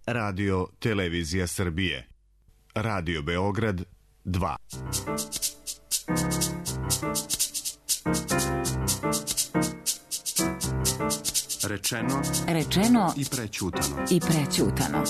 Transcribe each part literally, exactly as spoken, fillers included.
Radio Televizija Srbije. Radio Beograd dva. Rečeno, rečeno i prećutano. I prećutano.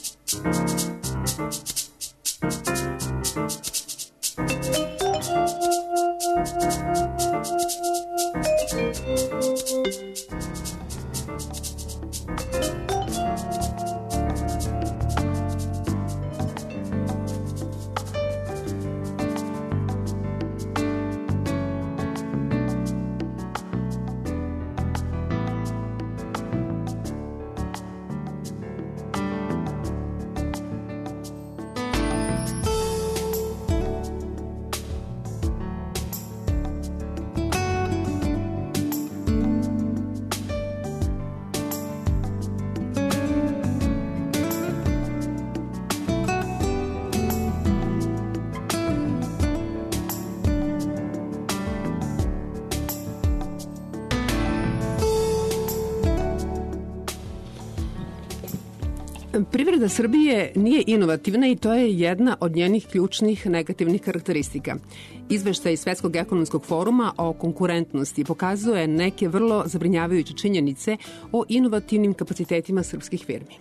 Privreda Srbije nije inovativna i to je jedna od njenih ključnih negativnih karakteristika. Izveštaj Svetskog ekonomskog foruma o konkurentnosti pokazuje neke vrlo zabrinjavajuće činjenice o inovativnim kapacitetima srpskih firmi.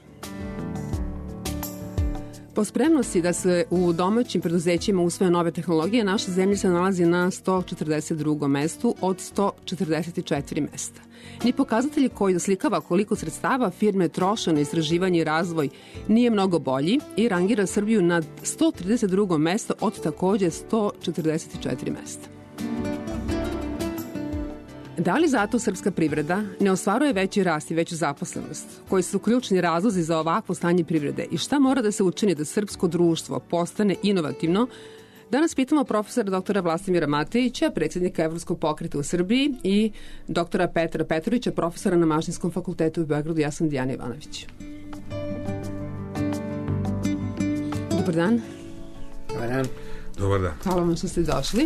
Po spremnosti da se u domaćim preduzećima usvoje nove tehnologije, naša zemlja se nalazi na sto četrdeset drugom mestu od sto četrdeset četiri mesta. Ni pokazatelji koji oslikava koliko sredstava firme troše na istraživanje i razvoj nije mnogo bolji i rangira Srbiju na sto trideset drugom mesto od takođe sto četrdeset četiri mesta. Da li zato srpska privreda ne ostvaruje veći rast i veću zaposlenost? Koji su ključni razlozi za ovakvo stanje privrede i šta mora da se učini da srpsko društvo postane inovativno? Danas pitamo profesora doktora Vlastimira Matejića, predsjednika Evropskog pokreta u Srbiji, i doktora Petra Petrovića, profesora na Mašinskom fakultetu u Beogradu. Ja sam Dijana Ivanović. Dobar dan. Dobar dan. Dobar dan. Hvala vam što ste došli.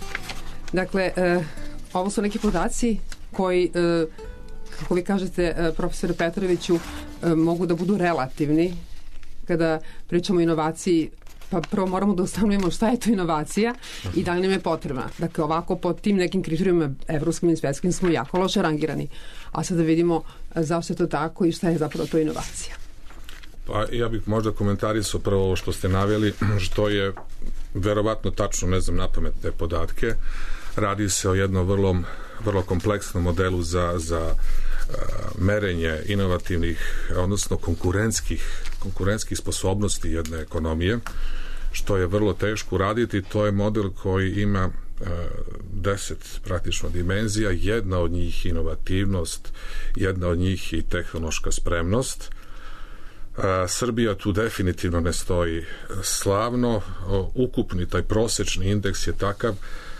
Dakle, e, ovo su neki podaci koji, e, kako vi kažete, e, profesore Petroviću, e, mogu da budu relativni kada pričamo o inovaciji. Pa prvo moramo da ustanovimo šta je to inovacija i da li nam je potrebna. Dakle, ovako pod tim nekim kriterijumima evropskim i svetskim smo jako loše rangirani. A sad da vidimo zašto je to tako i šta je zapravo to inovacija. Pa ja bih možda komentarisao prvo ovo što ste naveli, što je verovatno tačno, ne znam napamet te podatke. Radi se o jednom vrlo, vrlo kompleksnom modelu za, za uh, merenje inovativnih, odnosno konkurentskih, konkurentskih sposobnosti jedne ekonomije, što je vrlo teško raditi. To je model koji ima uh, deset praktično dimenzija, jedna od njih inovativnost, jedna od njih i tehnološka spremnost. Uh, Srbija tu definitivno ne stoji slavno. Uh, ukupni taj prosečni indeks je takav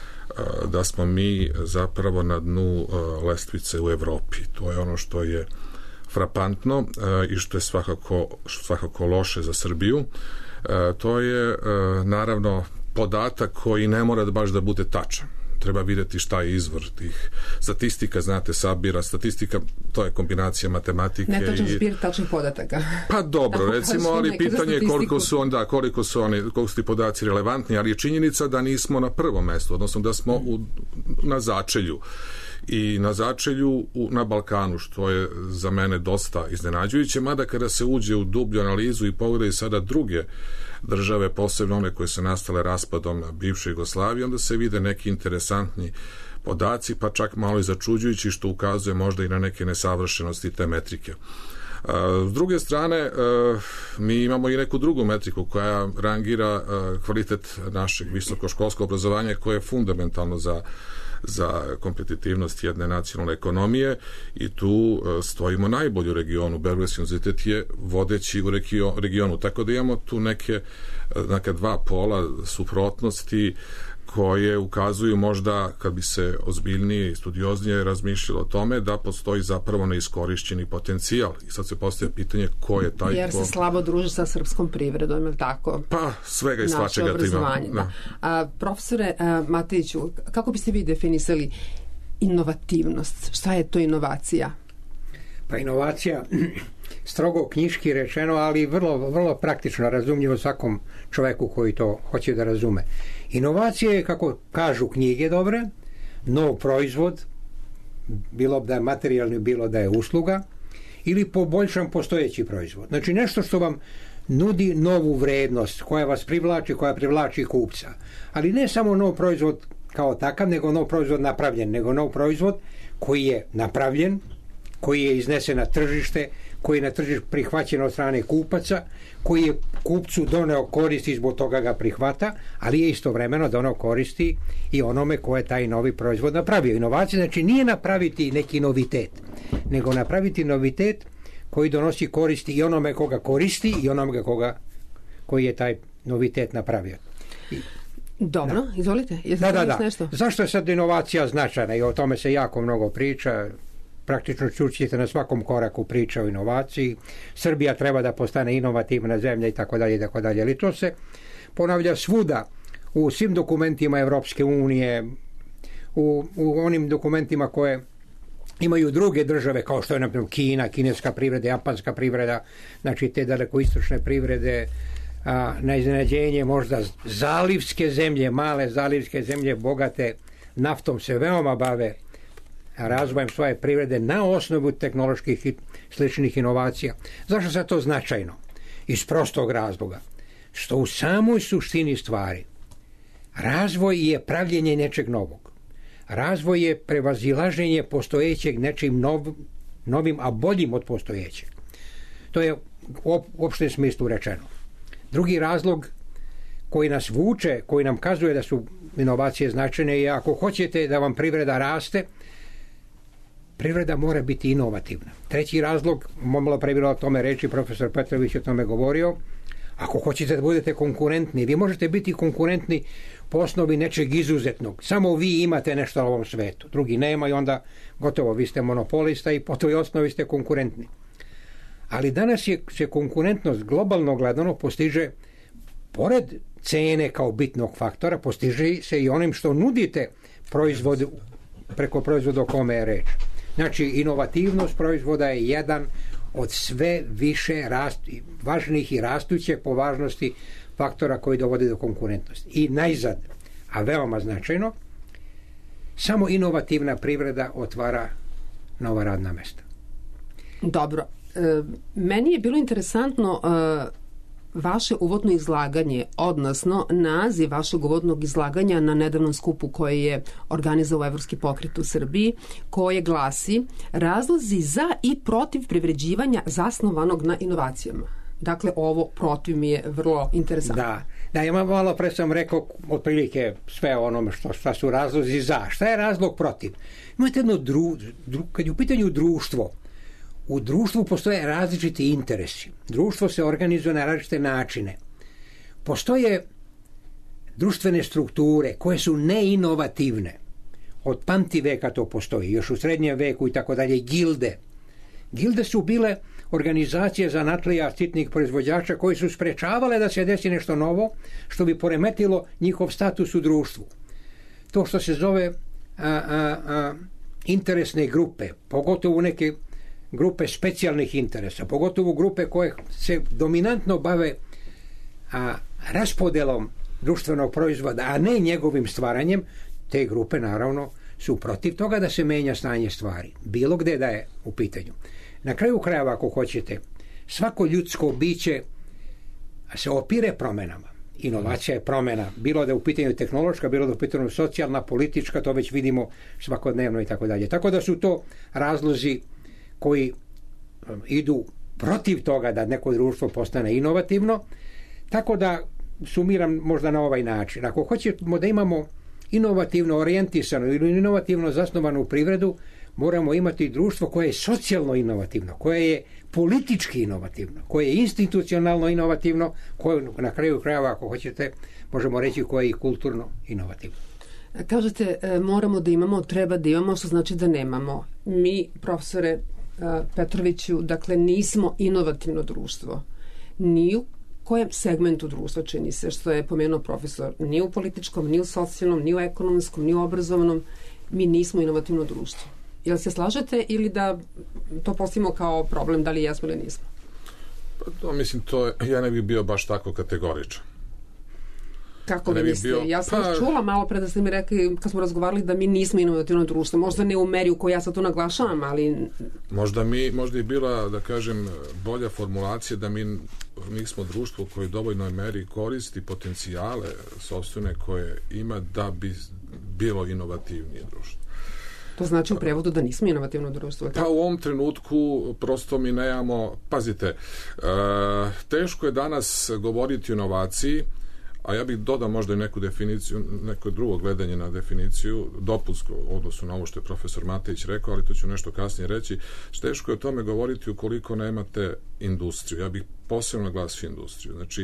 da smo mi zapravo na dnu lestvice u Evropi. To je ono što je frapantno i što je svakako, svakako loše za Srbiju. To je naravno podatak koji ne mora da baš da bude tačan. Treba vidjeti šta je izvor tih statistika, znate, sabira statistika, to je kombinacija matematike. Ne tačan i... zbir tačnih podataka. Pa dobro, recimo, ali pitanje je koliko su onda, koliko su oni, koliko su ti podaci relevantni, ali je činjenica da nismo na prvom mestu, odnosno da smo u, na začelju. I na začelju u, na Balkanu, što je za mene dosta iznenađujuće, mada kada se uđe u dublju analizu i pogledaju sada druge države, posebno one koje su nastale raspadom bivše Jugoslavije, onda se vide neki interesantni podaci, pa čak malo i začuđujući, što ukazuje možda i na neke nesavršenosti te metrike. S druge strane, mi imamo i neku drugu metriku koja rangira kvalitet našeg visokoškolskog obrazovanja, koje je fundamentalno za za kompetitivnost jedne nacionalne ekonomije i tu stojimo najbolje u regionu. Beogradski univerzitet je vodeći u regionu, tako da imamo tu neke, neke dva pola suprotnosti koje ukazuju možda, kad bi se ozbiljnije i studioznije razmišljalo o tome, da postoji zapravo neiskorišćeni potencijal. I sad se postavlja pitanje ko je taj... Jer se ko... slabo druži sa srpskom privredom, je li tako? Pa, svega i svačega to imamo. Da. A, profesore a, Matejiću, kako biste vi definisali inovativnost? Šta je to inovacija? Pa inovacija strogo knjiški rečeno, ali vrlo, vrlo praktično razumljivo svakom čoveku koji to hoće da razume. Inovacije je, kako kažu knjige dobre, nov proizvod, bilo da je materijalni, bilo da je usluga, ili poboljšan postojeći proizvod. Znači nešto što vam nudi novu vrednost, koja vas privlači, koja privlači kupca. Ali ne samo nov proizvod kao takav, nego nov proizvod napravljen, nego nov proizvod koji je napravljen, koji je iznesen na tržište, koji je na tržište prihvaćen od strane kupaca, koji je kupcu doneo koristi, zbog toga ga prihvata, ali je istovremeno doneo koristi i onome ko je taj novi proizvod napravio. Inovacija znači nije napraviti neki novitet, nego napraviti novitet koji donosi koristi i onome koga koristi i onome koga koji je taj novitet napravio. I, Dobro, da. Izvolite. Da, da, da. Nešto? Zašto je sad inovacija značajna i o tome se jako mnogo priča? Praktično čućete na svakom koraku priča o inovaciji. Srbija treba da postane inovativna zemlja i tako dalje i tako dalje. Ali to se ponavlja svuda u svim dokumentima Evropske unije, u, u onim dokumentima koje imaju druge države kao što je naprimjer Kina, kineska privreda, japanska privreda, znači te dalekoistočne privrede, a, na iznenađenje možda zalivske zemlje, male zalivske zemlje bogate naftom se veoma bave razvojem svoje privrede na osnovu tehnoloških i sličnih inovacija. Zašto se to značajno? Iz prostog razloga. Što u samoj suštini stvari razvoj je pravljenje nečeg novog. Razvoj je prevazilaženje postojećeg nečim nov, novim, a boljim od postojećeg. To je u opštem smislu rečeno. Drugi razlog koji nas vuče, koji nam kazuje da su inovacije značajne je ako hoćete da vam privreda raste, privreda mora biti inovativna. Treći razlog, malo pre bilo o tome reći, profesor Petrović o tome govorio, ako hoćete da budete konkurentni, vi možete biti konkurentni po osnovi nečeg izuzetnog. Samo vi imate nešto na ovom svetu. Drugi nema i onda gotovo, vi ste monopolista i po toj osnovi ste konkurentni. Ali danas je, se konkurentnost globalno gledano postiže pored cene kao bitnog faktora, postiže se i onim što nudite proizvod, preko proizvoda o kome je reč. Znači, inovativnost proizvoda je jedan od sve više rast, važnih i rastućeg po važnosti faktora koji dovode do konkurentnosti. I najzad, a veoma značajno, samo inovativna privreda otvara nova radna mesta. Dobro. E, meni je bilo interesantno e, vaše uvodno izlaganje, odnosno naziv vašeg uvodnog izlaganja na nedavnom skupu koje je organizovao Evropski pokret u Srbiji, koje glasi razlozi za i protiv privređivanja zasnovanog na inovacijama. Dakle, ovo protiv mi je vrlo interesantno. Da, da ja malo pre sam rekao otprilike sve onome što, šta su razlozi za. Šta je razlog protiv? Imate jedno dru, dru, kad je u pitanju društvo, u društvu postoje različiti interesi. Društvo se organizuje na različite načine. Postoje društvene strukture koje su neinovativne. Od pamtiveka to postoji, još u srednjem veku i tako dalje, gilde. Gilde su bile organizacije zanatlija sitnih proizvođača koji su sprečavale da se desi nešto novo što bi poremetilo njihov status u društvu. To što se zove a, a, a, interesne grupe, pogotovo neke grupe specijalnih interesa, pogotovo grupe koje se dominantno bave a, raspodelom društvenog proizvoda, a ne njegovim stvaranjem, te grupe naravno su protiv toga da se menja stanje stvari. Bilo gde da je u pitanju. Na kraju krajeva, ako hoćete, svako ljudsko biće se opire promenama. Inovacija je promena. Bilo da je u pitanju tehnološka, bilo da je u pitanju socijalna, politička, to već vidimo svakodnevno i tako dalje. Tako da su to razlozi koji idu protiv toga da neko društvo postane inovativno, tako da sumiram možda na ovaj način. Ako hoćemo da imamo inovativno orijentisano ili inovativno zasnovanu privredu, moramo imati društvo koje je socijalno inovativno, koje je politički inovativno, koje je institucionalno inovativno, koje na kraju krajeva, ako hoćete, možemo reći koje je i kulturno inovativno. Kažete, moramo da imamo, treba da imamo, što znači da nemamo. Mi, profesore Petroviću, dakle, nismo inovativno društvo. Ni u kojem segmentu društva, čini se, što je pomenuo profesor, ni u političkom, ni u socijalnom, ni u ekonomskom, ni u obrazovnom, mi nismo inovativno društvo. Jel se slažete ili da to postavimo kao problem, da li jesmo ili nismo? Pa to, mislim, to, ja ne bih bio baš tako kategoričan. Kako vi niste? Bio, ja sam pa, čula malo pre da ste mi rekli, kad smo razgovarali, da mi nismo inovativno društvo. Možda ne u meri u kojoj ja sad to naglašavam, ali... Možda mi, možda je bila, da kažem, bolja formulacija da mi nismo društvo koje u dovoljnoj meri koristi potencijale sopstvene koje ima da bi bilo inovativnije društvo. To znači u prevodu da nismo inovativno društvo? Pa u ovom trenutku prosto mi nemamo... Pazite, teško je danas govoriti o inovaciji, a ja bih dodao možda i neku definiciju, neko drugo gledanje na definiciju, dopunsko u odnosu na ovo što je profesor Matejić rekao, ali to ću nešto kasnije reći. Teško je o tome govoriti ukoliko nemate industriju. Ja bih posebno naglasio industriju. Znači,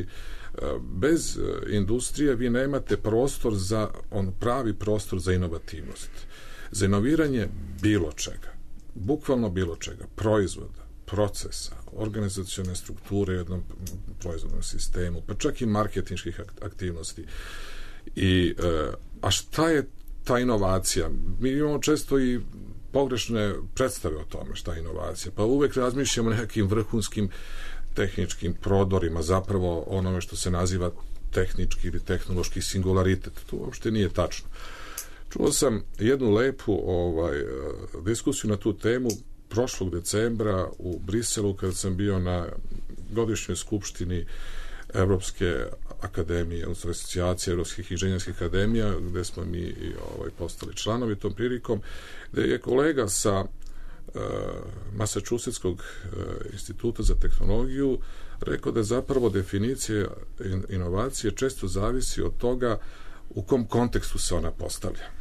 bez industrije vi nemate prostor za, on pravi prostor za inovativnost. Za inoviranje bilo čega, bukvalno bilo čega, proizvoda, procesa, organizacione strukture u jednom proizvodnom sistemu, pa čak i marketinških aktivnosti. I, a šta je ta inovacija? Mi imamo često i pogrešne predstave o tome šta je inovacija. Pa uvek razmišljamo o nekim vrhunskim tehničkim prodorima, zapravo onome što se naziva tehnički ili tehnološki singularitet. To uopšte nije tačno. Čuo sam jednu lepu ovaj, diskusiju na tu temu prošlog decembra u Briselu, kad sam bio na godišnjoj skupštini Evropske akademije, odnosno asocijacije Evropskih inženjerskih akademija, gde smo mi i ovaj, postali članovi tom prilikom, gde je kolega sa uh, Massachusettskog uh, instituta za tehnologiju rekao da zapravo definicija in, inovacije često zavisi od toga u kom kontekstu se ona postavlja.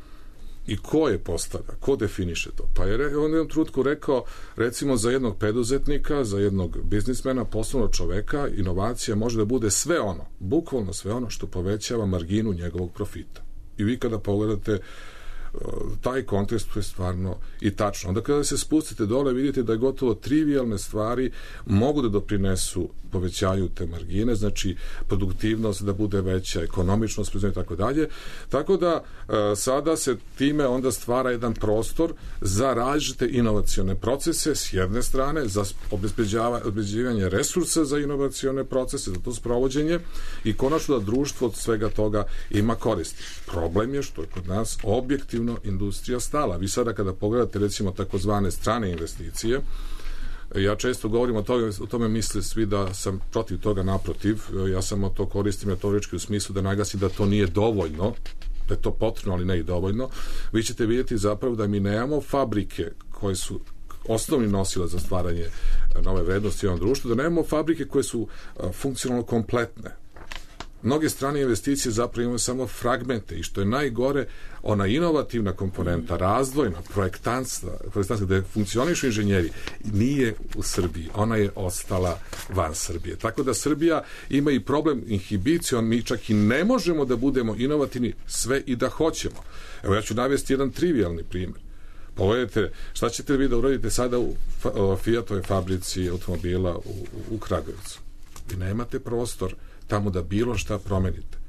I ko je postavlja, ko definiše to? Pa je on u jednom trenutku rekao, recimo za jednog preduzetnika, za jednog biznismena, poslovnog čoveka, inovacija može da bude sve ono, bukvalno sve ono što povećava marginu njegovog profita. I vi kada pogledate taj kontekst je stvarno i tačno. Onda kada se spustite dole vidite da je gotovo trivijalne stvari mogu da doprinesu povećanju te margine, znači produktivnost da bude veća, ekonomičnost i tako dalje. Tako da e, sada se time onda stvara jedan prostor za različite inovacione procese s jedne strane, za obezbeđivanje resursa za inovacione procese, za to sprovođenje i konačno da društvo od svega toga ima koristi. Problem je što je kod nas objektivno industrija stala. Vi sada kada pogledate recimo takozvane strane investicije, ja često govorim o tome, o tome misle svi da sam protiv toga, naprotiv, ja samo to koristim retorički u smislu da naglasim da to nije dovoljno, da je to potrebno, ali ne i dovoljno. Vi ćete vidjeti zapravo da mi nemamo fabrike koje su osnovni nosilac za stvaranje nove vrednosti u ovom društvu, da nemamo fabrike koje su funkcionalno kompletne. Mnoge strane investicije zapravo imaju samo fragmente i što je najgore, ona inovativna komponenta, razdvojna, projektantstva, projektantstva gde funkcionišu inženjeri, nije u Srbiji. Ona je ostala van Srbije. Tako da Srbija ima i problem inhibicijom, mi čak i ne možemo da budemo inovativni sve i da hoćemo. Evo ja ću navesti jedan trivialni primjer. Pogledajte, šta ćete vi da uradite sada u Fiatove fabrici automobila u, u Kragujevcu? Vi nemate prostor tamo da bilo šta promenite.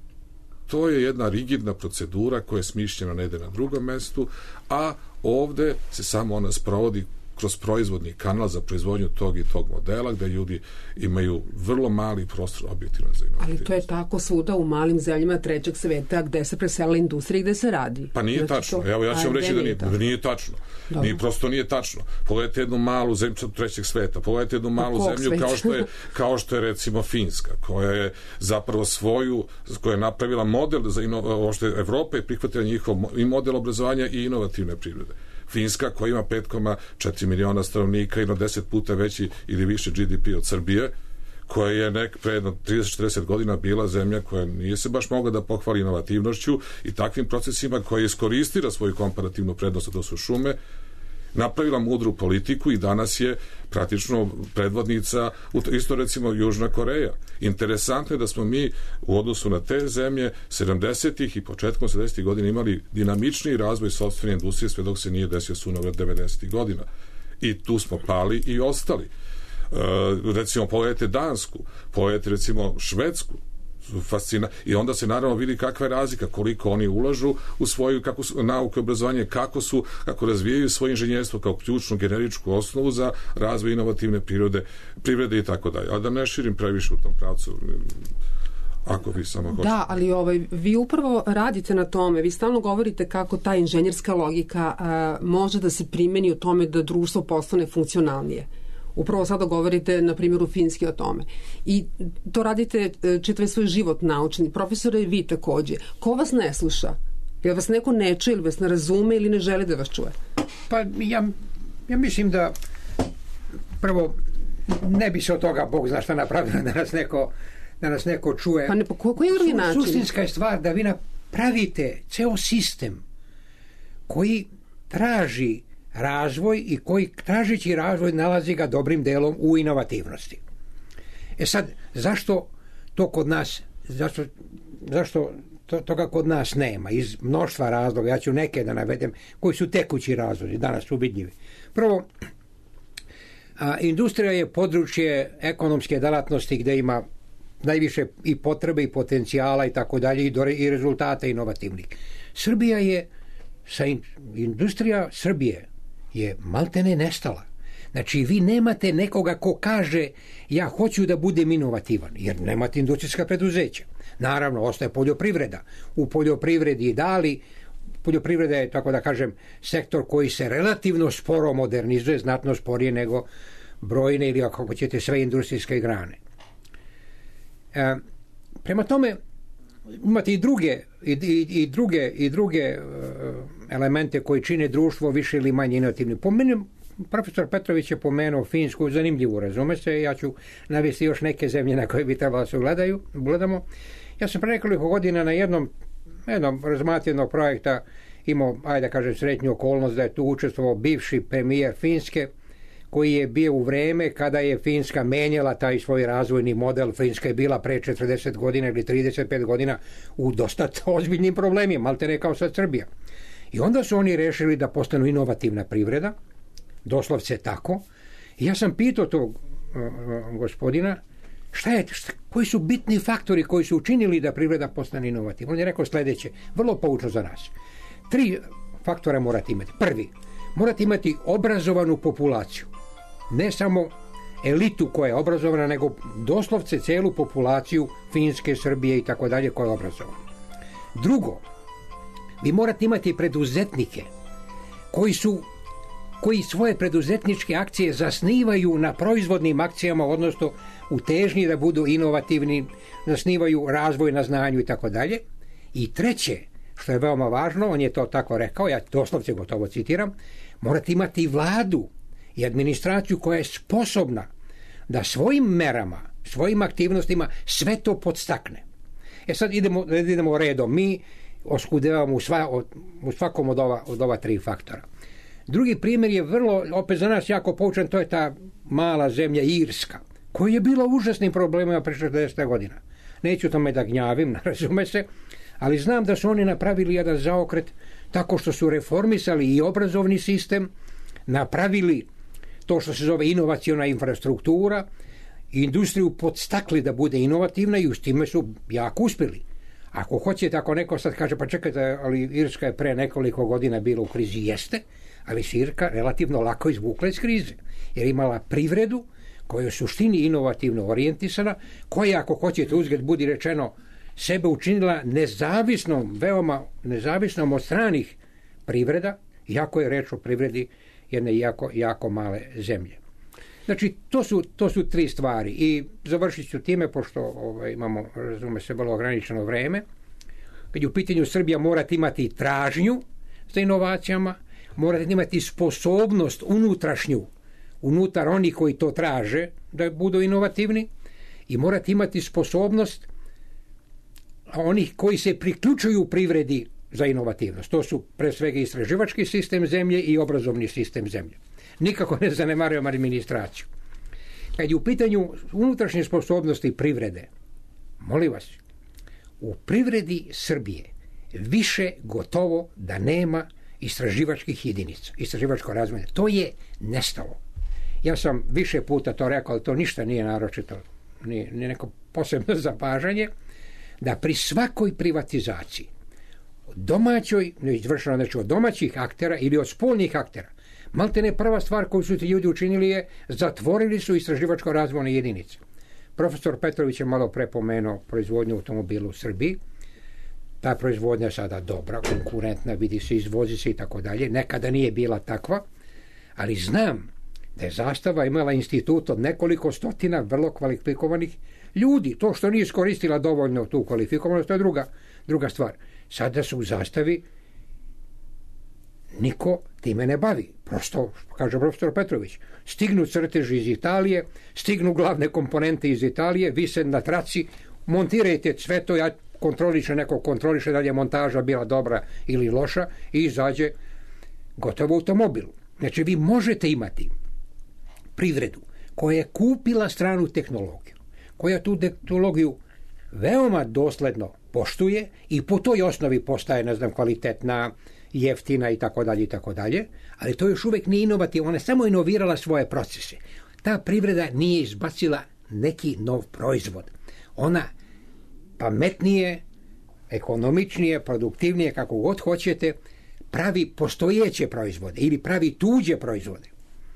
To je jedna rigidna procedura koja je smišljena negde na drugom mestu, a ovde se samo ona sprovodi kroz proizvodni kanal za proizvodnju tog i tog modela, gde ljudi imaju vrlo mali prostor objektivno za inovativnost. Ali to je tako svuda u malim zemljama trećeg sveta gde se presela industrija i gde se radi. Pa nije znači, tačno. To... Evo, ja ću vam reći da nije, da nije tačno. Dobro. Nije, prosto nije tačno. Pogledajte jednu malu zemlju trećeg sveta. Pogledajte jednu malu zemlju kao što, je, kao što je recimo Finska, koja je zapravo svoju, koja je napravila model za ino, što je Evropa i prihvatila njihov i model obrazovanja i inovativne privrede. Finska koja ima pet zarez četiri miliona stanovnika, ima deset puta veći ili više G D P od Srbije, koja je nek pre jedno trideset do četrdeset godina bila zemlja koja nije se baš mogla da pohvali inovativnošću i takvim procesima, koja je iskoristila svoju komparativnu prednost, a to su šume, napravila mudru politiku i danas je praktično predvodnica, isto recimo Južna Koreja. Interesantno je da smo mi u odnosu na te zemlje sedamdesetih i početkom sedamdesetih godina imali dinamičniji razvoj sopstvene industrije sve dok se nije desio sunovrat devedesetih godina. I tu smo pali i ostali. Uh, recimo pogledajte Dansku, pogledajte recimo Švedsku. fascina. I onda se naravno vidi kakva je razlika, koliko oni ulažu u svoju kako su, nauke, obrazovanje, kako su, kako razvijaju svoje inženjerstvo kao ključnu generičku osnovu za razvoj inovativne prirode, privrede i tako dalje. A da ne širim previše u tom pravcu, ako vi samo hoćete. Da, ali ovaj, vi upravo radite na tome, vi stalno govorite kako ta inženjerska logika a, može da se primeni u tome da društvo postane funkcionalnije. Upravo sada govorite na primjeru Finske o tome. I to radite čitav svoj život naučni. Profesore, i vi takođe. Ko vas ne sluša? Jel vas neko ne čuje, ili vas ne razume, ili ne želi da vas čuje? Pa ja, ja mislim da prvo ne bi se od toga Bog zna šta napravilo da nas neko, da nas neko čuje. Pa ne, po ko, koji drugi način? Suštinska je stvar da vi napravite ceo sistem koji traži razvoj i koji tražići razvoj nalazi ga dobrim delom u inovativnosti. E sad, zašto to kod nas, zašto, zašto to, toga kod nas nema? Iz mnoštva razloga, ja ću neke da navedem, koji su tekući razlozi, danas su vidljivi. Prvo, a, industrija je područje ekonomske delatnosti gde ima najviše i potrebe i potencijala i tako dalje i, do, i rezultata inovativnih. Srbija je, sa in, industrija Srbije je maltene nestala. Znači, vi nemate nekoga ko kaže ja hoću da budem inovativan, jer nemate industrijska preduzeća. Naravno, ostaje poljoprivreda. U poljoprivredi dali, poljoprivreda je, tako da kažem, sektor koji se relativno sporo modernizuje, znatno sporije nego brojne ili ako ćete sve industrijske grane. E, prema tome, imate i druge i, i, i druge i druge uh, elemente koji čine društvo više ili manje inovativnim. Po mene, profesor Petrović je pomenuo Finsku, zanimljivu, razume se, ja ću navesti još neke zemlje na koje bi trebalo se gledaju, gledamo. Ja sam pre nekoliko godina na jednom, jednom razmatrenog projekta imao, ajde da kažem, sretnju okolnost da je tu učestvovao bivši premijer Finske, koji je bio u vreme kada je Finska menjala taj svoj razvojni model. Finska je bila pre četrdeset godina ili trideset pet godina u dosta ozbiljnim problemima, maltene kao sad Srbija. I onda su oni rešili da postanu inovativna privreda, doslovce tako. I ja sam pitao tog uh, gospodina, šta je, šta, koji su bitni faktori koji su učinili da privreda postane inovativna. On je rekao sledeće, vrlo poučno za nas. Tri faktora morate imati. Prvi, morate imati obrazovanu populaciju. Ne samo elitu koja je obrazovana, nego doslovce celu populaciju Finske, Srbije i tako dalje koja je obrazovana. Drugo, vi morate imati preduzetnike koji su koji svoje preduzetničke akcije zasnivaju na proizvodnim akcijama, odnosno u težnji da budu inovativni, zasnivaju razvoj na znanju i tako dalje. I treće, što je veoma važno, on je to tako rekao, ja doslovce gotovo citiram, morate imati vladu i administraciju koja je sposobna da svojim merama, svojim aktivnostima sve to podstakne. E sad idemo, idemo redom. Mi oskudevamo u, sva, u svakom od ova, od ova tri faktora. Drugi primjer je vrlo, opet za nas jako poučan, to je ta mala zemlja Irska, koja je bila užasnim problemima pre četrdeset godina. Neću tome da gnjavim, razume se, ali znam da su oni napravili jedan zaokret tako što su reformisali i obrazovni sistem, napravili to što se zove inovaciona infrastruktura, industriju podstakli da bude inovativna i s time su jako uspjeli. Ako hoćete, ako neko sad kaže, pa čekajte, ali Irska je pre nekoliko godina bila u krizi, jeste, ali se Irska relativno lako izvukla iz krize, jer imala privredu koja je u suštini inovativno orijentisana, koja, ako hoćete, uzgled budi rečeno, sebe učinila nezavisnom, veoma nezavisnom od stranih privreda, iako je reč o privredi jedne jako, jako male zemlje. Znači, to su, to su tri stvari i završit ću time, pošto ovaj, imamo, razume se, vrlo ograničeno vreme. Kad je u pitanju Srbija, morate imati tražnju za inovacijama, morate imati sposobnost unutrašnju, unutar onih koji to traže da budu inovativni, i morate imati sposobnost onih koji se priključuju privredi za inovativnost. To su pre svega istraživački sistem zemlje i obrazovni sistem zemlje. Nikako ne zanemarujemo administraciju. Kad je u pitanju unutrašnje sposobnosti privrede, molim vas, u privredi Srbije više gotovo da nema istraživačkih jedinica, istraživačko razvoja. To je nestalo. Ja sam više puta to rekao, ali to ništa nije naročito, nije, nije neko posebno zapažanje, da pri svakoj privatizaciji domaćoj, izvršeno znači od domaćih aktera ili od spoljnih aktera, maltene prva stvar koju su ti ljudi učinili je zatvorili su istraživačko-razvojne jedinice. Profesor Petrović je malo prepomenuo proizvodnju automobila u Srbiji. Ta proizvodnja je sada dobra, konkurentna, vidi se, izvozi se i tako dalje. Nekada nije bila takva, ali znam da je Zastava imala institut od nekoliko stotina vrlo kvalifikovanih ljudi. To što nije iskoristila dovoljno tu kvalifikovanost, to je druga, druga stvar. Sada su u Zastavi niko time ne bavi. Prosto, kaže profesor Petrović, stignu crteži iz Italije, stignu glavne komponente iz Italije, vise na traci, montirajte sve to, ja kontroliše, neko kontroliše da li je montaža bila dobra ili loša i izađe gotovo automobil. Znači, vi možete imati privredu koja je kupila stranu tehnologiju, koja tu tehnologiju veoma dosledno poštuje i po toj osnovi postaje, ne znam, kvalitetna, jeftina i tako dalje i tako dalje, ali to još uvijek nije inovativno, ona je samo inovirala svoje procese. Ta privreda nije izbacila neki nov proizvod. Ona pametnije, ekonomičnije, produktivnije, kako god hoćete, pravi postojeće proizvode ili pravi tuđe proizvode.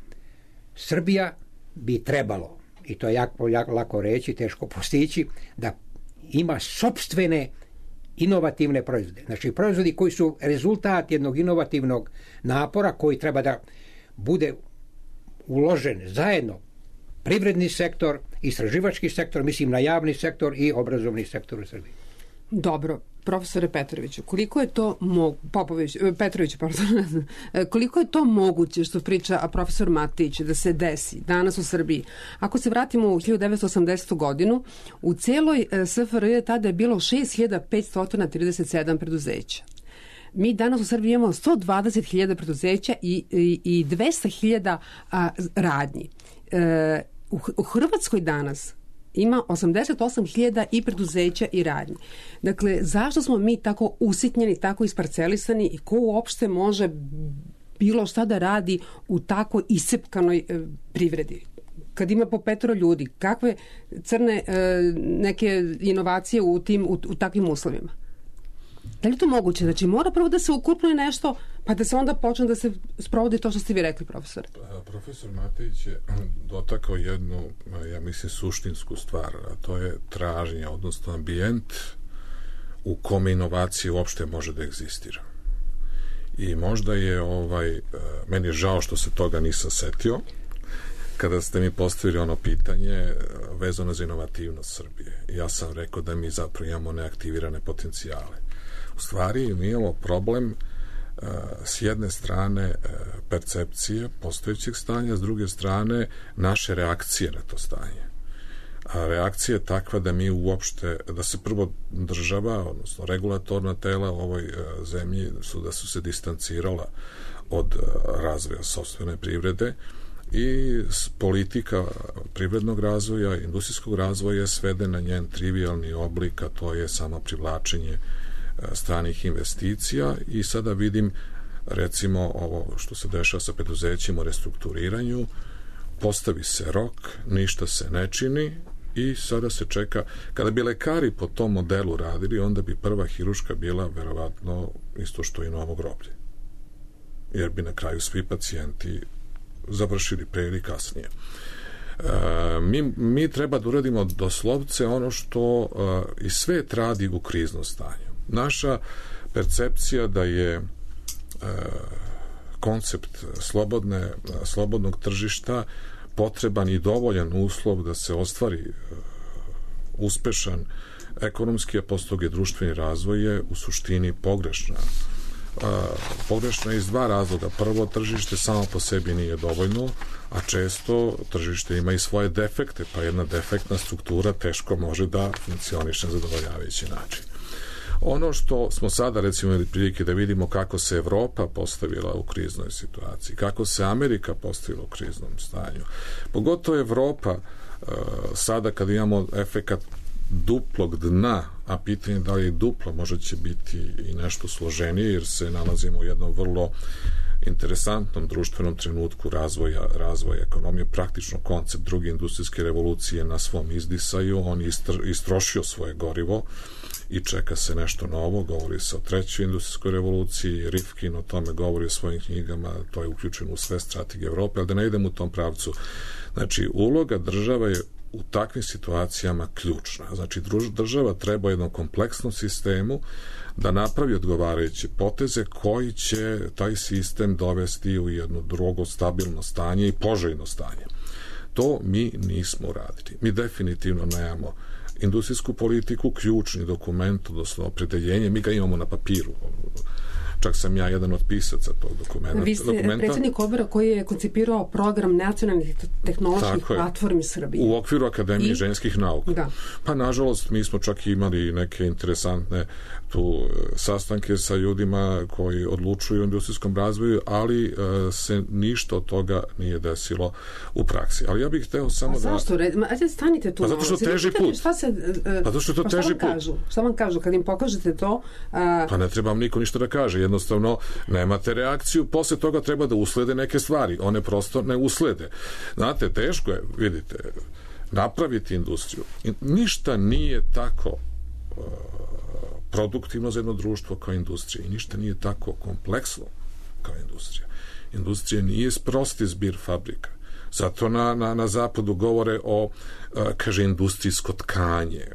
Srbija bi trebalo, i to je jako, jako lako reći, teško postići, da ima sopstvene inovativne proizvode. Znači, proizvodi koji su rezultat jednog inovativnog napora koji treba da bude uložen zajedno privredni sektor, istraživački sektor, mislim na javni sektor i obrazovni sektor u Srbiji. Dobro, profesore Petroviću, koliko je to mo- Popović, Petroviću, pardon, koliko je to moguće što priča a profesor Matić da se desi danas u Srbiji? Ako se vratimo u hiljadu devetsto osamdesetu godinu, u celoj S F R J tada je bilo šest hiljada petsto trideset sedam preduzeća. Mi danas u Srbiji imamo sto dvadeset hiljada preduzeća i, i, i dvesta hiljada radnji. E, u, u Hrvatskoj danas ima osamdeset osam hiljada i preduzeća i radnji. Dakle, zašto smo mi tako usitnjeni, tako isparcelisani i ko uopšte može bilo šta da radi u tako iscepkanoj e, privredi? Kad ima po petoro ljudi, kakve crne e, neke inovacije u, tim, u, u takvim uslovima? Da li je to moguće? Znači, mora prvo da se ukrupnuje nešto, pa da se onda počne da se sprovodi to što ste vi rekli, profesor. Profesor Matić je dotakao jednu, ja mislim, suštinsku stvar, a to je traženje, odnosno ambijent u kome inovacije uopšte može da egzistira. I možda je, ovaj, meni je žao što se toga nisam setio, kada ste mi postavili ono pitanje vezano za inovativnost Srbije. Ja sam rekao da mi zapravo imamo neaktivirane potencijale. U stvari imamo problem uh, s jedne strane uh, percepcije postojećeg stanja, s druge strane naše reakcije na to stanje. A reakcija je takva da mi uopšte, da se prvo država, odnosno regulatorna tela u ovoj uh, zemlji su da su se distancirala od uh, razvoja sopstvene privrede i politika privrednog razvoja, industrijskog razvoja je svede na njen trivialni oblik, a to je samo privlačenje stranih investicija i sada vidim recimo ovo što se dešava sa preduzećima u restrukturiranju, postavi se rok, ništa se ne čini i sada se čeka, kada bi lekari po tom modelu radili, onda bi prva hiruška bila verovatno isto što i novo groblje, jer bi na kraju svi pacijenti završili pre ili kasnije. E, mi, mi treba da uradimo doslovce ono što e, i svet radi u kriznom stanju. Naša percepcija da je e, koncept slobodne, slobodnog tržišta potreban i dovoljan uslov da se ostvari e, uspešan ekonomski, a postoje društveni razvoj je u suštini pogrešna. E, pogrešna je iz dva razloga. Prvo, tržište samo po sebi nije dovoljno, a često tržište ima i svoje defekte, pa jedna defektna struktura teško može da funkcioniše na zadovoljavajući način. Ono što smo sada recimo imali prilike da vidimo kako se Evropa postavila u kriznoj situaciji, kako se Amerika postavila u kriznom stanju. Pogotovo Evropa sada kad imamo efekat duplog dna, a pitanje da li je duplo možda će biti i nešto složenije jer se nalazimo u jednom vrlo interesantnom društvenom trenutku razvoja, razvoja ekonomije, praktično koncept druge industrijske revolucije na svom izdisaju, on je istrošio svoje gorivo i čeka se nešto novo, govori se o trećoj industrijskoj revoluciji, Rifkin o tome govori o svojim knjigama, to je uključeno u sve strategije Evrope, ali da ne idem u tom pravcu. Znači, uloga države je u takvim situacijama ključna. Znači, država treba jednom kompleksnom sistemu da napravi odgovarajuće poteze koji će taj sistem dovesti u jedno drugo stabilno stanje i poželjno stanje. To mi nismo uradili. Mi definitivno nemamo industrijsku politiku, ključni dokument, odnosno opredeljenje, mi ga imamo na papiru. Čak sam ja jedan od pisaca tog dokumenta. Vi ste dokumenta. Predsjednik odbora koji je koncipirao program nacionalnih tehnoloških platformi Srbije. U okviru Akademije I? ženskih nauka. Da. Pa nažalost mi smo čak imali neke interesantne tu sastanke sa ljudima koji odlučuju o industrijskom razvoju, ali uh, se ništa od toga nije desilo u praksi. Ali ja bih hteo samo da... A zašto? Ma, ajde stanite tu. Pa zato što teži put. Šta se, uh, pa zato što je to pa teži put. Kažu? Šta vam kažu? Kad im pokažete to... Uh... Pa ne treba vam niko ništa da kaže. Jednostavno nemate reakciju. Posle toga treba da uslede neke stvari. One prosto ne uslede. Znate, teško je, vidite, napraviti industriju. Ništa nije tako uh, produktivno za jedno društvo kao industrija i ništa nije tako kompleksno kao industrija. Industrija nije prosti zbir fabrika. Zato na, na, na zapadu govore o, kaže, industrijsko tkanje,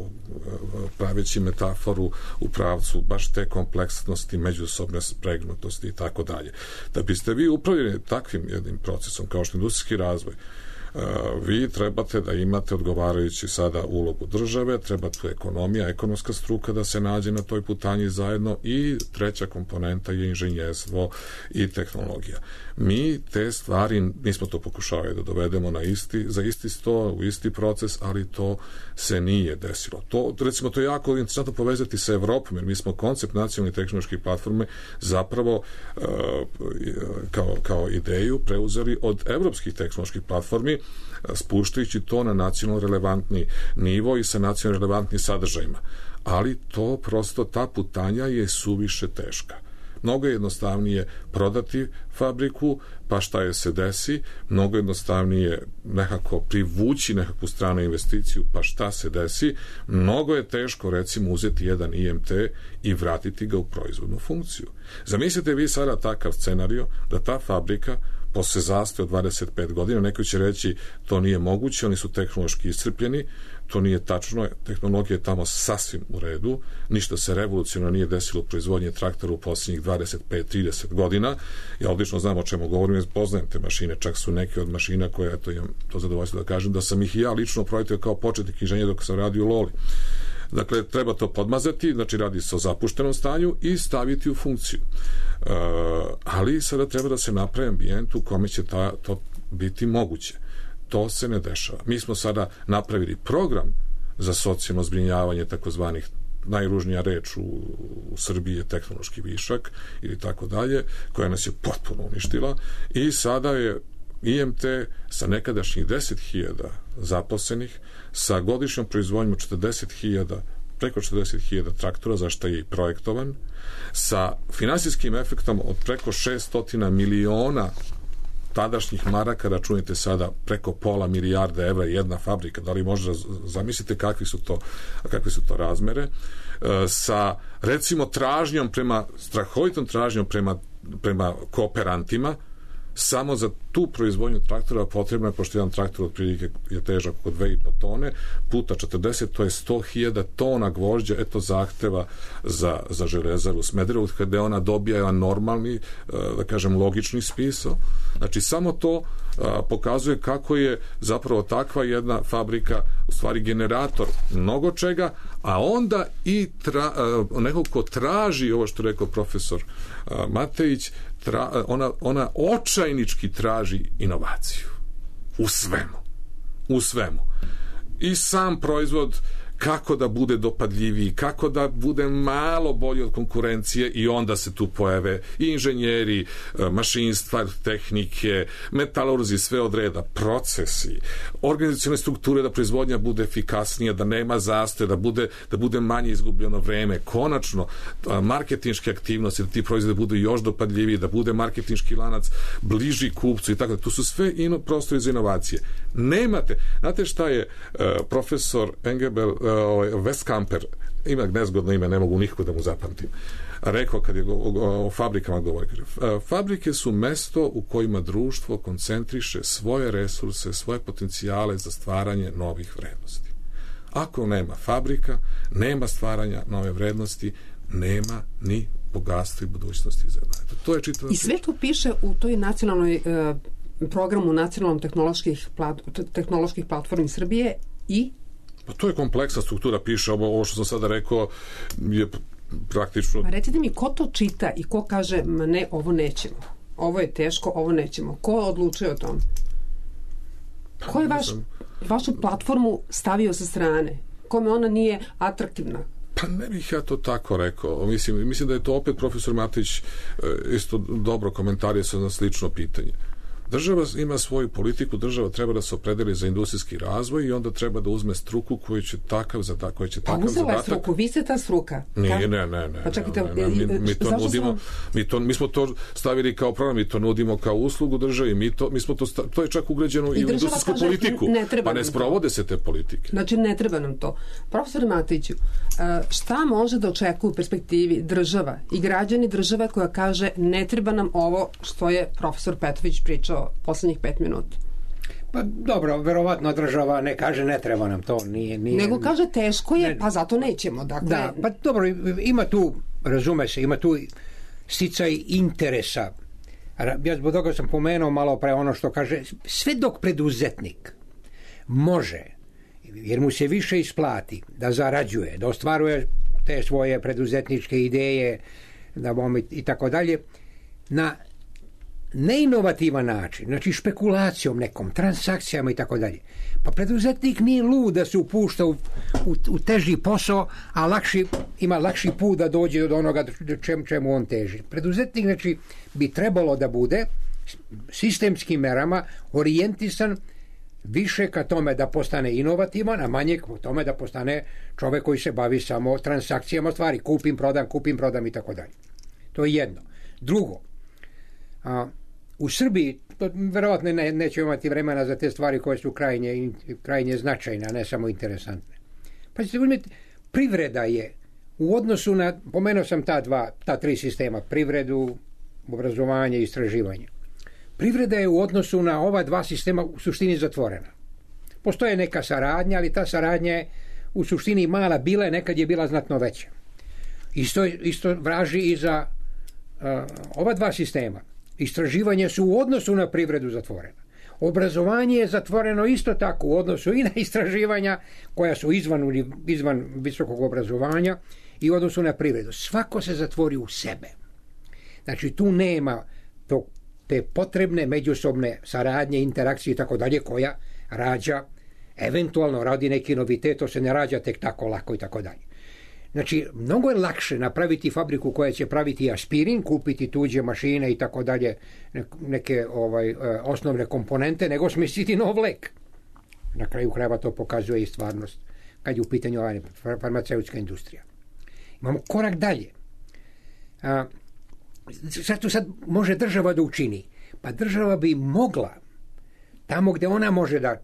praveći metaforu u pravcu baš te kompleksnosti, međusobne spregnutosti i tako dalje. Da biste vi upravljeni takvim jednim procesom kao što je industrijski razvoj, vi trebate da imate odgovarajući sada ulogu države, treba tu ekonomija, ekonomska struka da se nađe na toj putanji zajedno i treća komponenta je inženjerstvo i tehnologija. Mi te stvari, mi smo to pokušavali da dovedemo na isti, za isti sto, u isti proces, ali to se nije desilo. To, recimo, to je jako interesantno povezati sa Evropom, jer mi smo koncept nacionalne tehnološke platforme zapravo uh, kao, kao ideju preuzeli od evropskih tehnoloških platformi, spuštajući to na nacionalno relevantni nivo i sa nacionalno relevantnim sadržajima. Ali to prosto, ta putanja je suviše teška. Mnogo je jednostavnije prodati fabriku, pa šta je se desi, mnogo jednostavnije nekako privući nekakvu stranu investiciju, pa šta se desi, mnogo je teško recimo uzeti jedan I M T i vratiti ga u proizvodnu funkciju. Zamislite vi sada takav scenario da ta fabrika posle zastoja od dvadeset pet godina, neko će reći to nije moguće, oni su tehnološki iscrpljeni, to nije tačno, tehnologija je tamo sasvim u redu, ništa se revolucionarno nije desilo u proizvodnji traktora u posljednjih dvadeset pet trideset godina. Ja odlično znam o čemu govorim, jer poznajem te mašine, čak su neke od mašina koje, eto, imam to zadovoljstvo da kažem, da sam ih i ja lično projektio kao početnik inženjer dok sam radio u Loli. Dakle, treba to podmazati, znači radi se o zapuštenom stanju i staviti u funkciju. E, ali sada treba da se napravi ambijent u kome će ta, to biti moguće. To se ne dešava. Mi smo sada napravili program za socijalno zbrinjavanje takozvanih, najružnija reč u, u Srbiji je tehnološki višak ili tako dalje, koja nas je potpuno uništila i sada je I M T sa nekadašnjih deset hiljada zaposlenih, sa godišnjom proizvodnjom četrdeset hiljada, preko četrdeset hiljada traktora, za što je i projektovan, sa finansijskim efektom od preko šeststo miliona tadašnjih maraka, računajte sada preko pola milijarde evra jedna fabrika, da li možda zamislite kakvi su to, kakvi su to razmere, sa recimo tražnjom prema, strahovitom tražnjom prema, prema kooperantima. Samo za tu proizvodnju traktora potrebno je, pošto jedan traktor otprilike je težak oko dve i po tone, puta četrdeset, to je sto hiljada tona gvožđa, eto zahteva za, za železaru Smederevo, kada ona dobija jedan normalni, da kažem, logični spisao. Znači, samo to a, pokazuje kako je zapravo takva jedna fabrika u stvari generator mnogo čega, a onda i tra, a, neko ko traži ovo što rekao profesor a, Matejić, tra, ona, ona očajnički traži inovaciju u svemu u svemu i sam proizvod, kako da bude dopadljiviji, kako da bude malo bolji od konkurencije i onda se tu pojave i inženjeri, mašinstva, tehnike, metalurzi, sve od reda, procesi, organizacione strukture da proizvodnja bude efikasnija, da nema zastoja, da bude, da bude manje izgubljeno vreme, konačno marketinške aktivnosti, da ti proizvodi budu još dopadljiviji, da bude marketinški lanac bliži kupcu i tako da. Tu su sve ino, prostori za inovacije. Nemate, znate šta je uh, profesor Engelbert uh, Westkamper, ima nezgodno ime, ne mogu nikako da mu zapamtim, rekao kad je o, o, o fabrikama govori, kaže, fabrike su mesto u kojima društvo koncentriše svoje resurse, svoje potencijale za stvaranje novih vrednosti. Ako nema fabrika, nema stvaranja nove vrednosti, nema ni bogatstva i budućnosti za jedno. To je čitava. I sve to piše u toj nacionalnoj uh, programu nacionalnom tehnoloških, plat, tehnoloških platformi Srbije i pa to je kompleksna struktura, piše ovo, ovo što sam sada rekao je praktično... Pa recite mi, ko to čita i ko kaže, ma ne, ovo nećemo, ovo je teško, ovo nećemo, ko odlučuje o tom? Ko je vaš, vašu platformu stavio sa strane? Kome ona nije atraktivna? Pa ne bih ja to tako rekao. Mislim, mislim da je to opet profesor Matić isto dobro komentarisao na slično pitanje. Država ima svoju politiku, država treba da se opredeli za industrijski razvoj i onda treba da uzme struku koju će takav zadatak, koji će takav zadatak. zadatak. Struku, vi ste ta struka. Nije, ne, ne, ne. Pa čekajte, ne, ne, mi, mi to nudimo, sam... mi, to, mi smo to stavili kao program, mi to nudimo kao uslugu državi, mi to, mi smo to, sta, to je čak ugrađeno i, i u industrijsku kaže, politiku, ne pa ne sprovode to. Se te politike. Znači, ne treba nam to. Profesor Matiću, šta može da očekuje u perspektivi država i građani države koja kaže ne treba nam ovo što je profesor Petrović pričao poslednjih pet minuta? Pa dobro, verovatno država ne kaže ne treba nam to. Nije, nije, nego kaže teško je, ne, pa zato nećemo. Dakle... Da, pa dobro, ima tu, razume se, ima tu sticaj interesa. Ja zbog toga sam pomenuo malo pre ono što kaže, sve dok preduzetnik može, jer mu se više isplati da zarađuje, da ostvaruje te svoje preduzetničke ideje, da bom i tako dalje, na neinovativan način, znači špekulacijom nekom, transakcijama i tako dalje. Pa preduzetnik nije lud da se upušta u, u, u teži posao, a lakši, ima lakši put da dođe od onoga čem, čemu on teži. Preduzetnik znači bi trebalo da bude sistemskim merama orijentisan više ka tome da postane inovativan, a manje ka tome da postane čovek koji se bavi samo transakcijama stvari, kupim, prodam, kupim, prodam i tako dalje. To je jedno. Drugo, a, u Srbiji, to verovatno ne, neće imati vremena za te stvari koje su krajnje, krajnje značajne, a ne samo interesantne. Pa ćete uzmeti, privreda je u odnosu na, pomenuo sam ta dva, ta tri sistema, privredu, obrazovanje i istraživanje. Privreda je u odnosu na ova dva sistema u suštini zatvorena. Postoje neka saradnja, ali ta saradnja je u suštini mala bila je, nekad je bila znatno veća. Isto, isto vraži i za uh, ova dva sistema. Istraživanje su u odnosu na privredu zatvorena. Obrazovanje je zatvoreno isto tako u odnosu i na istraživanja koja su izvan, izvan visokog obrazovanja i u odnosu na privredu. Svako se zatvori u sebe. Znači tu nema to, te potrebne međusobne saradnje, interakcije i tako dalje koja rađa, eventualno radi neki novitet, to se ne rađa tek tako lako i tako dalje. Znači, mnogo je lakše napraviti fabriku koja će praviti aspirin, kupiti tuđe mašine i tako dalje, neke ovaj, osnovne komponente, nego smisliti nov lek. Na kraju krajeva to pokazuje i stvarnost kad je u pitanju farmaceutska industrija. Imamo korak dalje. A, sad tu sad može država da učini? Pa država bi mogla, tamo gde ona može da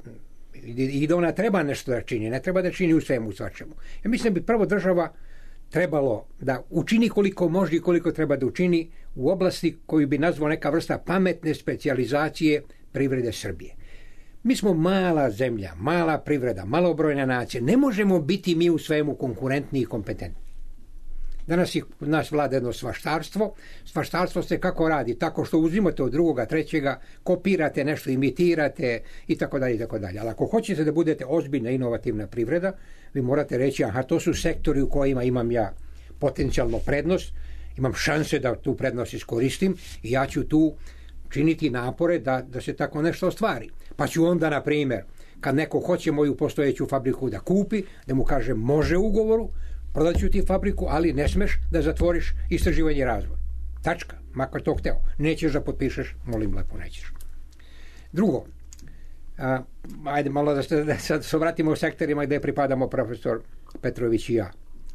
i da ona treba nešto da čini, ne treba da čini u svemu u svačemu. Ja mislim da bi prvo država trebalo da učini koliko može i koliko treba da učini u oblasti koju bi nazvao neka vrsta pametne specijalizacije privrede Srbije. Mi smo mala zemlja, mala privreda, malobrojna nacija, ne možemo biti mi u svemu konkurentni i kompetentni. Danas je nas vlada jedno svaštarstvo. Svaštarstvo se kako radi? Tako što uzimate od drugoga, trećega, kopirate nešto, imitirate i tako dalje i tako dalje. Ali ako hoćete da budete ozbiljna inovativna privreda, vi morate reći, aha, to su sektori u kojima imam ja potencijalno prednost, imam šanse da tu prednost iskoristim i ja ću tu činiti napore da, da se tako nešto ostvari. Pa ću onda, na primjer, kad neko hoće moju postojeću fabriku da kupi, da mu kaže može u ugovoru, prodat ću ti fabriku, ali ne smeš da zatvoriš istraživanje i razvoj. Tačka, makar to hteo. Nećeš da potpišeš, molim lepo, nećeš. Drugo, a, ajde malo da se, da sad se vratimo u sektorima gde pripadamo profesor Petrović i ja.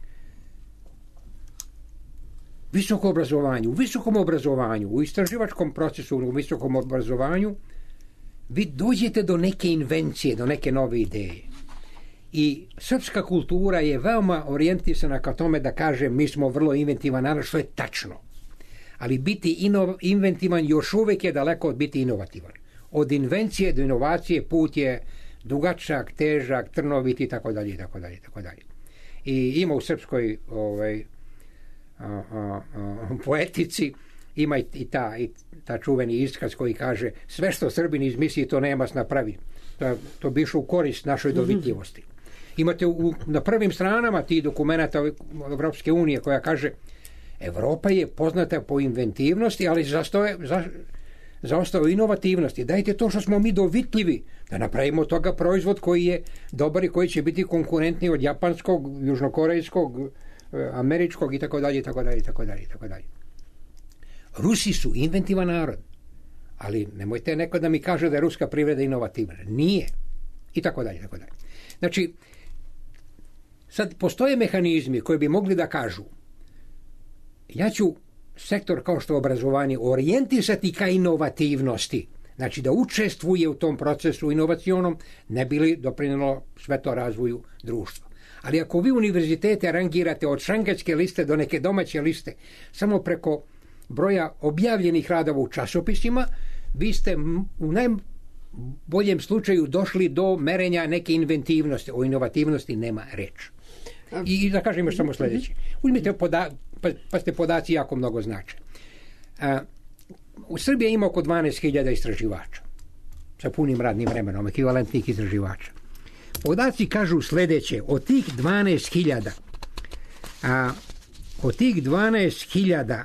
Visoko obrazovanju, u visokom obrazovanju, u istraživačkom procesu, u visokom obrazovanju, vi dođete do neke invencije, do neke nove ideje. I srpska kultura je veoma orijentisana ka tome da kaže mi smo vrlo inventivan narod, što je tačno. Ali biti ino, inventivan još uvijek je daleko od biti inovativan. Od invencije do inovacije put je dugačak, težak, trnovit i tako dalje, i tako dalje, i tako dalje. I ima u srpskoj ovaj, a, a, a, poetici ima i, i, ta, i ta čuveni iskaz koji kaže sve što Srbin izmisli to Nemac napravi. To, to bi išlo u korist našoj dovitljivosti. Imate u, na prvim stranama tih dokumenata Evropske unije koja kaže Evropa je poznata po inventivnosti, ali zastoje, za, zaostao inovativnosti. Dajte to što smo mi dovitljivi, da napravimo od toga proizvod koji je dobar i koji će biti konkurentniji od japanskog, južnokorejskog, američkog i tako dalje, i tako dalje, i tako dalje, i tako dalje. Rusi su inventivan narod, ali nemojte neko da mi kaže da je ruska privreda inovativna. Nije. I tako dalje, i tako dalje. Znači, sad postoje mehanizmi koji bi mogli da kažu ja ću sektor kao što je obrazovanje orijentisati ka inovativnosti. Znači da učestvuje u tom procesu inovacionom, ne bi li doprinelo sve to razvoju društva. Ali ako vi univerzitete rangirate od šangajske liste do neke domaće liste samo preko broja objavljenih radova u časopisima, vi ste u najboljem slučaju došli do merenja neke inventivnosti. O inovativnosti nema reč. I da kažem još samo sljedeće. Uzmite poda, pa, pa ste podaci jako mnogo znače. A, u Srbiji ima oko dvanaest hiljada istraživača sa punim radnim vremenom, ekvivalentnih istraživača. Podaci kažu sljedeće. Od tih dvanaest hiljada a, od tih dvanaest hiljada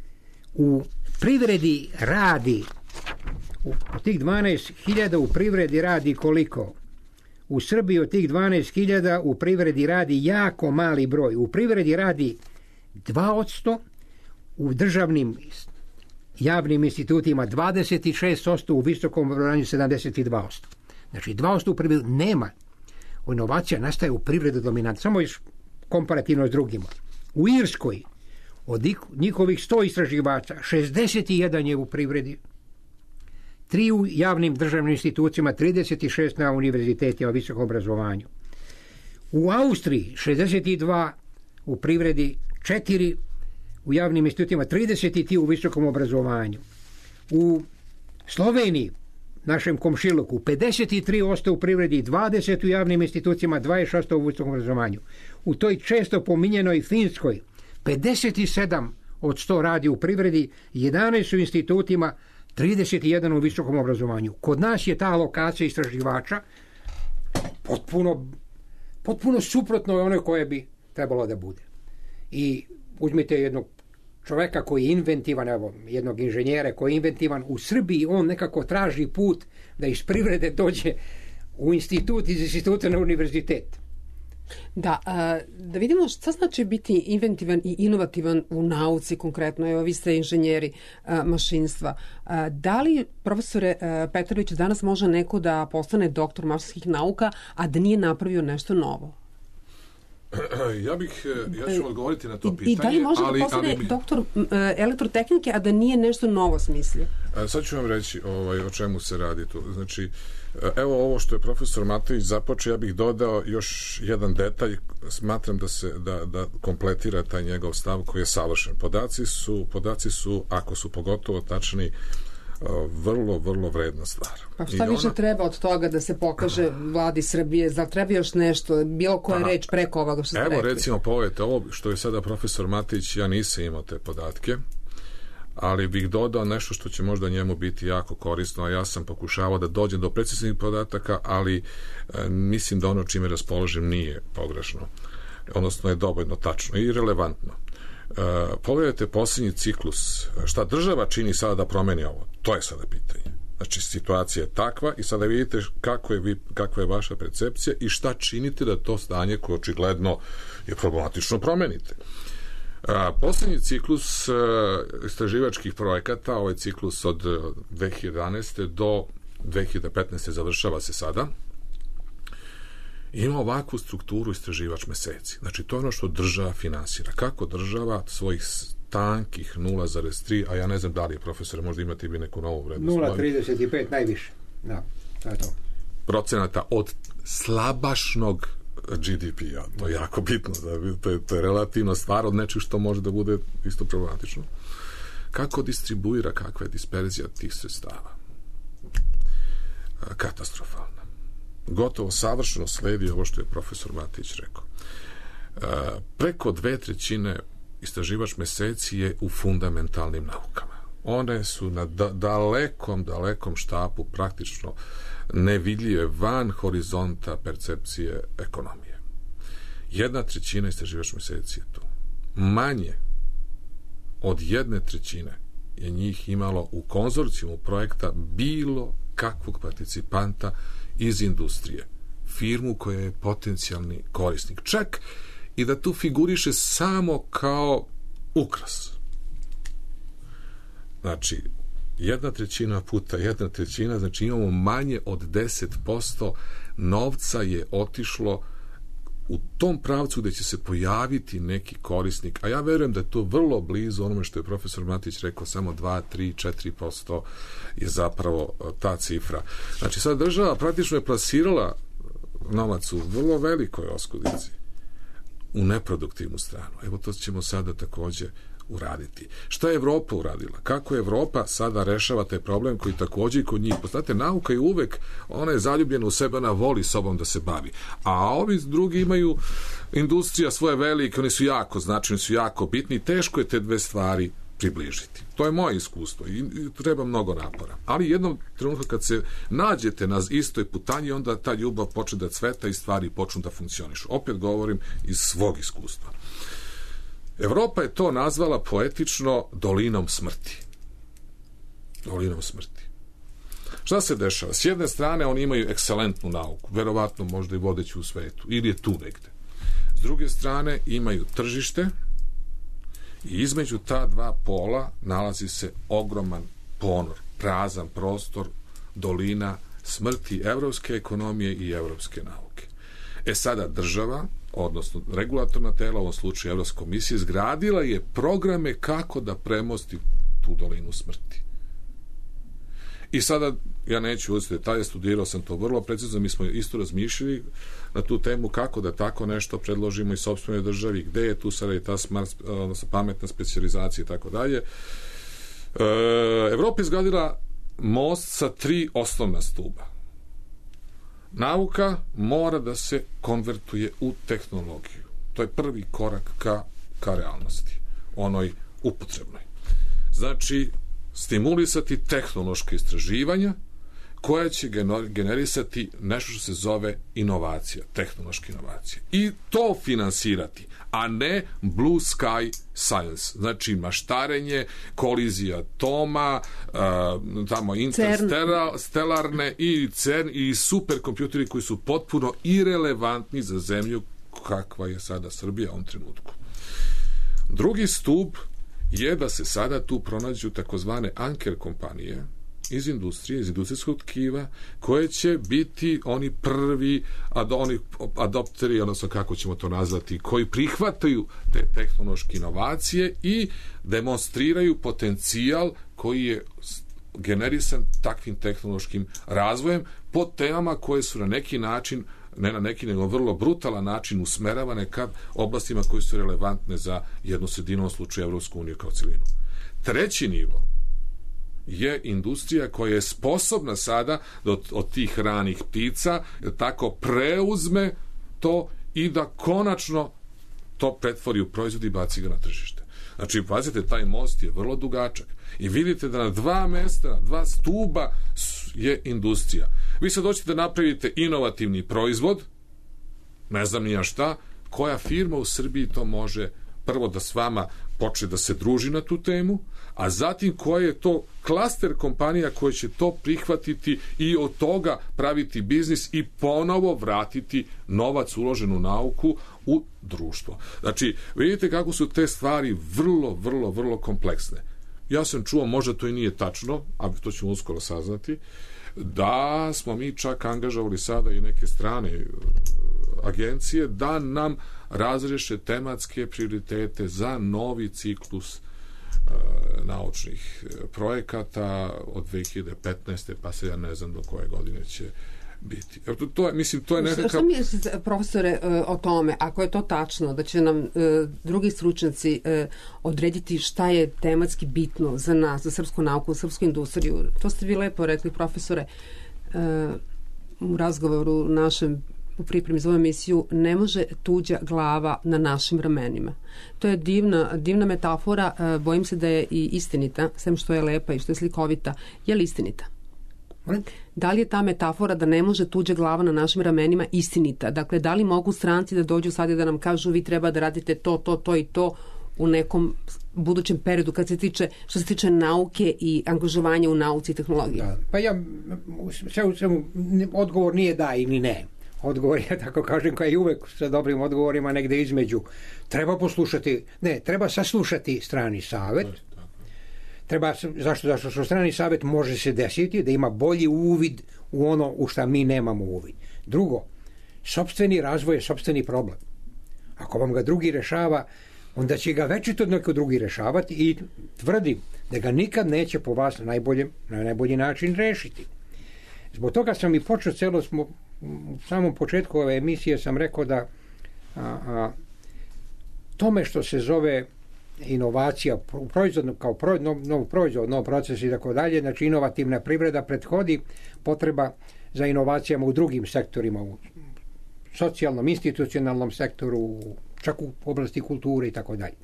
u privredi radi u, od tih dvanaest hiljada u privredi radi koliko? U Srbiji od tih dvanaest hiljada u privredi radi jako mali broj. U privredi radi dva posto, u državnim javnim institutima dvadeset šest posto, u visokom obrazovanju sedamdeset dva posto. Znači dva posto u privredi nema. Inovacija nastaje u privredi dominantna, samo još komparativno s drugima. U Irskoj od njihovih sto istraživača šezdeset jedan je u privredi, tri u javnim državnim institucijama, trideset šest na univerzitetima, visokom obrazovanju. U Austriji šezdeset dva u privredi, četiri u javnim institucijama, trideset tri u visokom obrazovanju. U Sloveniji, našem komšiluku, pedeset tri posto u privredi, dvadeset u javnim institucijama, dvadeset šest u visokom obrazovanju. U toj često pominjenoj Finskoj, pedeset sedam od sto radi u privredi, jedanaest u institutima, trideset jedan u visokom obrazovanju. Kod nas je ta alokacija istraživača potpuno, potpuno suprotno onoj koje bi trebalo da bude. I uzmite jednog čoveka koji je inventivan, evo, jednog inženjera koji je inventivan u Srbiji, on nekako traži put da iz privrede dođe u institut, iz instituta na univerzitet. Da, da vidimo šta znači biti inventivan i inovativan u nauci konkretno. Evo, vi ste inženjeri mašinstva. Da li, profesore Petrović, danas može neko da postane doktor mašinskih nauka, a da nije napravio nešto novo? Ja bih, ja ću odgovoriti na to pitanje. I da li može ali, da postane ali bi... doktor elektrotehnike, a da nije nešto novo smislio? Sad ću vam reći ovaj, o čemu se radi tu. Znači, evo ovo što je profesor Matović započeo, ja bih dodao još jedan detalj, smatram da se da, da kompletira taj njegov stav koji je savršen. Podaci su, podaci su, ako su pogotovo tačni, vrlo, vrlo vredna stvar. Pa šta više ona... treba od toga da se pokaže vladi Srbije? Zar treba još nešto, bilo koja pa, reč preko ovoga što ste evo, rekli? Evo recimo pogledajte ovo što je sada profesor Matić, ja nisam imao te podatke, ali bih dodao nešto što će možda njemu biti jako korisno, a ja sam pokušavao da dođem do preciznih podataka, ali e, mislim da ono čime raspoložim nije pogrešno, odnosno je dovoljno tačno i relevantno. Uh, pogledajte posljednji ciklus, šta država čini sada da promeni ovo, to je sada pitanje. Znači, situacija je takva i sada vidite kako je vi, kakva je vaša percepcija i šta činite da to stanje koje očigledno je problematično promenite. A, posljednji ciklus a, istraživačkih projekata, ovaj ciklus od dve hiljade jedanaeste do dve hiljade petnaeste završava se sada, ima ovakvu strukturu istraživač meseci. Znači, to je ono što država finansira. Kako država svojih tankih nula zarez tri, a ja ne znam da li je, profesor, možda imate vi neku novu vrednost. nula zarez trideset pet najviše. Da, to je to. Procenata od slabašnog G D P-a. To je jako bitno. Da, to, je, to je relativna stvar od nečeg što može da bude isto problematično. Kako distribuira, kakva je disperzija tih sredstava? Katastrofalna. Gotovo savršeno sledi ovo što je profesor Matić rekao. E, preko dve trećine istraživač meseci je u fundamentalnim naukama. One su na da, dalekom, dalekom štapu praktično nevidljive van horizonta percepcije ekonomije. Jedna trećina istraživač meseci je tu. Manje od jedne trećine je njih imalo u konzorcijumu projekta bilo kakvog participanta iz industrije, firmu koja je potencijalni korisnik. Čak i da tu figuriše samo kao ukras. Znači, jedna trećina puta jedna trećina, znači imamo manje od deset posto novca je otišlo u tom pravcu gde će se pojaviti neki korisnik, a ja verujem da je to vrlo blizu onome što je profesor Matić rekao, samo dva, tri, četiri posto je zapravo ta cifra. Znači, sad država praktično je plasirala novac u vrlo velikoj oskudici u neproduktivnu stranu. Evo, to ćemo sada takođe uraditi. Šta je Evropa uradila? Kako Evropa sada rešava taj problem koji takođe i kod njih? Poznate, nauka je uvek, ona je zaljubljena u sebe, ona voli sobom da se bavi. A ovi drugi imaju industrija svoje velike, oni su jako značajni, su jako bitni i teško je te dve stvari približiti. To je moje iskustvo i treba mnogo napora. Ali jednom trenutku kad se nađete na istoj putanji, onda ta ljubav počne da cveta i stvari počnu da funkcionišu. Opet govorim iz svog iskustva. Evropa je to nazvala poetično dolinom smrti. Dolinom smrti. Šta se dešava? S jedne strane oni imaju ekscelentnu nauku, verovatno možda i vodeću u svetu, ili je tu negde. S druge strane imaju tržište i između ta dva pola nalazi se ogroman ponor, prazan prostor, dolina smrti evropske ekonomije i evropske nauke. E sada država, odnosno regulatorna tela, u ovom slučaju Evropska komisija, izgradila je programe kako da premosti tu dolinu smrti. I sada, ja neću uzeti detalje, studirao sam to vrlo precizno, mi smo isto razmišljali na tu temu kako da tako nešto predložimo i sopstvenoj državi, gde je tu sada i ta smart, odnosno pametna specijalizacija i tako dalje. Evropa izgradila most sa tri osnovna stuba. Nauka mora da se konvertuje u tehnologiju. To je prvi korak ka, ka realnosti, onoj upotrebnoj. Znači, stimulisati tehnološke istraživanja koja će generisati nešto što se zove inovacija, tehnološka inovacija. I to finansirati, a ne blue sky science. Znači, maštarenje, kolizija atoma, uh, tamo interstelarne i CERN i superkompjuteri koji su potpuno irelevantni za zemlju kakva je sada Srbija u ovom trenutku. Drugi stup je da se sada tu pronađu takozvane anker kompanije iz industrije, iz industrijskog tkiva, koje će biti oni prvi ad, oni adopteri, odnosno kako ćemo to nazvati, koji prihvataju te tehnološke inovacije i demonstriraju potencijal koji je generisan takvim tehnološkim razvojem pod temama koje su na neki način, ne na neki, nego vrlo brutalan način usmeravane ka oblastima koje su relevantne za jednu sredinu, u slučaju Evropsku uniju kao celinu. Treći nivo je industrija koja je sposobna sada da od, od tih ranih ptica tako preuzme to i da konačno to pretvori u proizvod i baci ga na tržište. Znači, pazite, taj most je vrlo dugačak i vidite da na dva mesta, na dva stuba je industrija. Vi sad hoćete da napravite inovativni proizvod, ne znam ni ja šta, koja firma u Srbiji to može prvo da s vama počne da se druži na tu temu, a zatim koja je to klaster kompanija koja će to prihvatiti i od toga praviti biznis i ponovo vratiti novac uložen u nauku u društvo. Znači, vidite kako su te stvari vrlo, vrlo, vrlo kompleksne. Ja sam čuo, možda to i nije tačno, a to ćemo uskoro saznati, da smo mi čak angažovali sada i neke strane agencije da nam razreše tematske prioritete za novi ciklus e, naučnih projekata od dve hiljade petnaeste pa se ja ne znam do koje godine će biti. To, to je, mislim, to je nekakav... Što mi je, profesore, o tome, ako je to tačno, da će nam e, drugi stručnjaci e, odrediti šta je tematski bitno za nas, za srpsku nauku, za srpsku industriju, to ste vi lepo rekli, profesore, e, u razgovoru našem u pripremi za ovu emisiju, ne može tuđa glava na našim ramenima. To je divna, divna metafora, e, bojim se da je i istinita, sem što je lepa i što je slikovita. Je li istinita? Da li je ta metafora da ne može tuđa glava na našim ramenima istinita? Dakle, da li mogu stranci da dođu sad i da nam kažu vi treba da radite to, to, to i to u nekom budućem periodu kad se tiče, što se tiče nauke i angažovanja u nauci i tehnologiji? Da. Pa ja, sve u svemu, odgovor nije da ili ne. Odgovor, ja tako kažem, kao i uvek sa dobrim odgovorima negde između. Treba poslušati, ne, treba saslušati strani savet. Treba, zašto? Zašto što strani savet može se desiti da ima bolji uvid u ono u šta mi nemamo uvid. Drugo, sopstveni razvoj je sopstveni problem. Ako vam ga drugi rešava, onda će ga večito neko drugi rešavati i tvrdim da ga nikad neće po vas na, najboljem, na najbolji način rešiti. Zbog toga sam i počeo celo smo u samom početku ove emisije sam rekao da a, a, tome što se zove inovacija u proizvodnom kao pro, nov, nov proizvod, nov proces i tako dalje, znači inovativna privreda prethodi potreba za inovacijama u drugim sektorima, u socijalnom, institucionalnom sektoru, čak u oblasti kulture i tako dalje.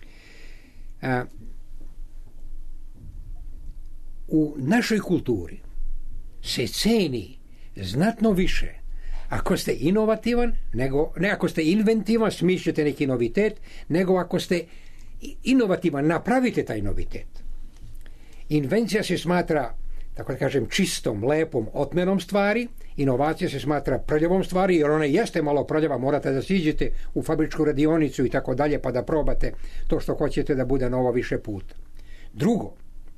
U našoj kulturi se ceni znatno više ako ste inovativan, nego, ne ako ste inventivan, smišljate neki novitet, nego ako ste inovativan, napravite taj novitet. Invencija se smatra, tako da kažem, čistom, lepom, otmenom stvari, inovacija se smatra prljavom stvari, jer ona jeste malo prljava, morate da siđete u fabričku radionicu i tako dalje, pa da probate to što hoćete da bude novo više puta. Drugo,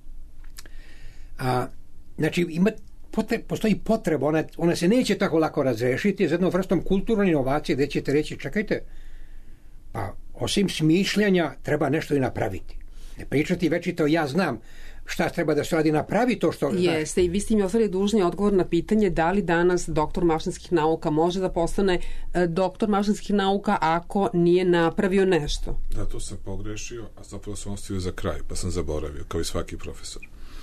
a, znači, ima Potre, postoji potreba, ona, ona se neće tako lako razrešiti za jednom vrstom kulturne inovacije gde ćete reći, čekajte, pa osim smišljanja treba nešto i napraviti. Ne pričati večito, ja znam šta treba da se radi, napravi to što... Jeste, i vi ste mi ostali dužni odgovor na pitanje da li danas doktor mašinskih nauka može da postane doktor mašinskih nauka ako nije napravio nešto. Da, to sam pogrešio, a zapravo sam ostavio za kraj, pa sam zaboravio, kao i svaki profesor.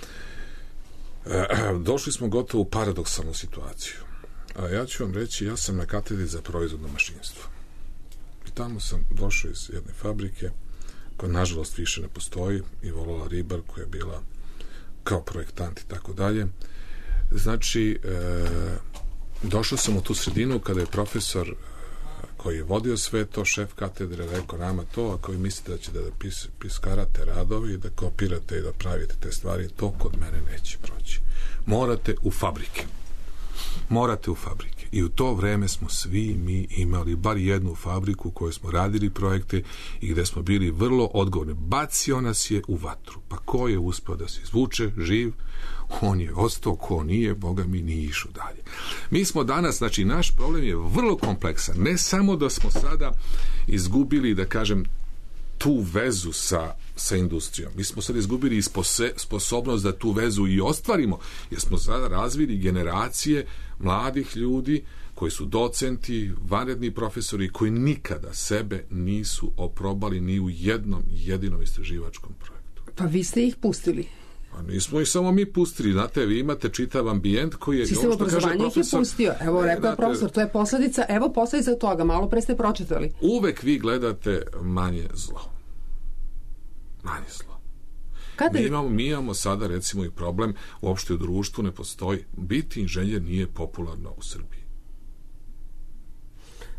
Došli smo gotovo u paradoksalnu situaciju. A ja ću vam reći, ja sam na katedri za proizvodno mašinstvo. I tamo sam došao iz jedne fabrike koja nažalost više ne postoji, i Volola Ribar koja je bila kao projektant i tako dalje. Znači, e, došao sam u tu sredinu kada je profesor koji je vodio sve to, šef katedre, rekao nama to, ako vi mislite da ćete da pis, piskarate radovi, da kopirate i da pravite te stvari, to kod mene neće proći. Morate u fabrike. Morate u fabrike. I u to vreme smo svi mi imali bar jednu fabriku u kojoj smo radili projekte i gde smo bili vrlo odgovorni. Bacio nas je u vatru. Pa ko je uspeo da se izvuče živ? On je ostao, ko nije, Boga mi nije išao dalje. Mi smo danas, znači naš problem je vrlo kompleksan. Ne samo da smo sada izgubili, da kažem, tu vezu sa, sa industrijom. Mi smo sad izgubili i spose, sposobnost da tu vezu i ostvarimo, jer smo sada razvili generacije mladih ljudi koji su docenti, vanredni profesori, koji nikada sebe nisu oprobali ni u jednom jedinom istraživačkom projektu. Pa vi ste ih pustili. Pa nismo ih samo mi pustili, znate, vi imate čitav ambijent koji je... Sistem obrazovanja ih je pustio, evo ne, rekao je profesor, to je posledica, evo posledica toga, malo pre ste pročitali. Uvek vi gledate manje zlo. Manje zlo. Kada... Mi, imamo, mi imamo sada recimo i problem, uopšte u društvu ne postoji, biti inženjer nije popularno u Srbiji.